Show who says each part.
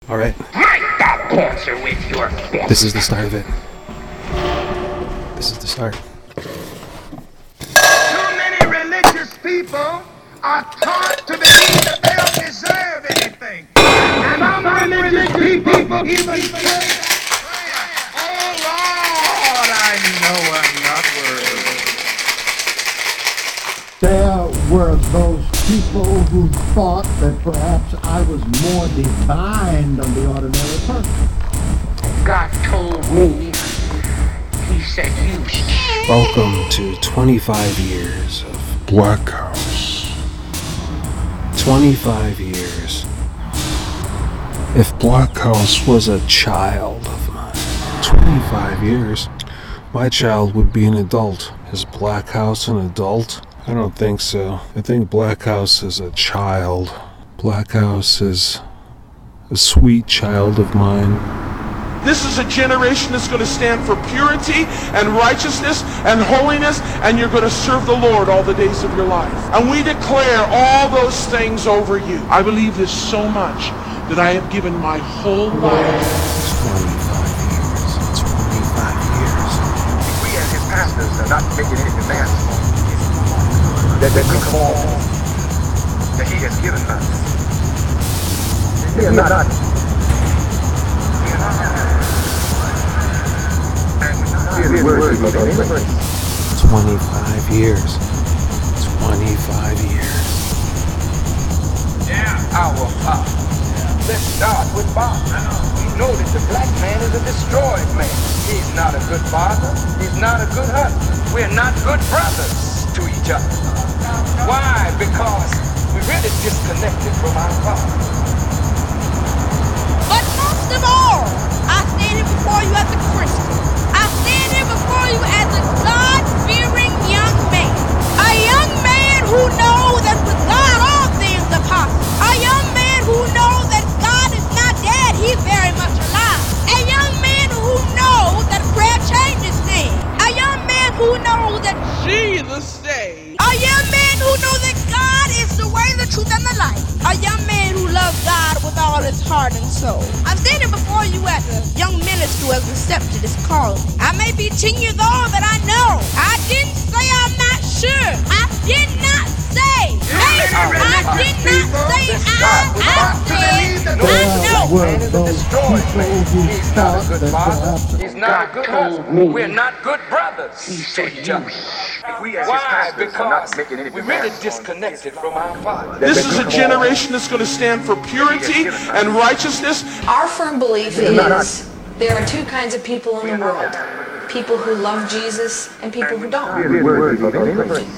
Speaker 1: Alright.
Speaker 2: Fight that cancer with your fist.
Speaker 1: This is the start of it. This is the start.
Speaker 3: Too many religious people are taught to believe that they don't deserve anything. And some religious people even say, oh Lord, I know I'm not worthy.
Speaker 4: There were those people who thought that perhaps I was more divine than the ordinary person.
Speaker 2: God told me, he said you
Speaker 1: Welcome to 25 years of
Speaker 5: Black House.
Speaker 1: 25 years. If Black House was a child of mine, 25 years, my child would be an adult. Is Black House an adult? I don't think so. I think Black House is a child. Black House is a sweet child of mine.
Speaker 6: This is a generation that's going to stand for purity and righteousness and holiness, and you're going to serve the Lord all the days of your life. And we declare all those things over you. I believe this so much that I have given my whole life.
Speaker 1: 25 years.
Speaker 7: We as his pastors are not making any demands that we conform that he has given us. We are not.
Speaker 1: 25 years. 25 years.
Speaker 7: Yeah, our Father. Let's start with Father. We know that the black man is a destroyed man. He's not a good father. He's not a good husband. We're not good brothers to each other. Why? Because we're really disconnected from our Father.
Speaker 8: But most of all, I stand here before you as a Christian. I stand here before you as a God-fearing young man. A young man who knows that with God all things are possible. A young man who knows that God is not dead, he's very much alive. A young man who knows that prayer changes things. A young man who knows that
Speaker 6: Jesus saves.
Speaker 8: a young man who knows that God is the way, the truth, and the life. A young man who loves God with all his heart and soul. I'm standing before you as a young minister who has accepted his calling. I may be 10 years old, but I know. I didn't say I'm not sure. I did not say. I did not say I said I know.
Speaker 4: Were those people who
Speaker 7: He's not
Speaker 4: thought
Speaker 7: a good
Speaker 4: that
Speaker 7: father.
Speaker 4: perhaps
Speaker 7: He's not a good husband. We're not good brothers to each other.
Speaker 3: We as his
Speaker 7: Why?
Speaker 3: pastors are not
Speaker 7: Because
Speaker 3: making any
Speaker 7: we're really
Speaker 3: demands.
Speaker 7: disconnected from our Father.
Speaker 6: This is a generation that's going to stand for purity and righteousness.
Speaker 9: Our firm belief is there are two kinds of people in the world. People who love Jesus and people who don't.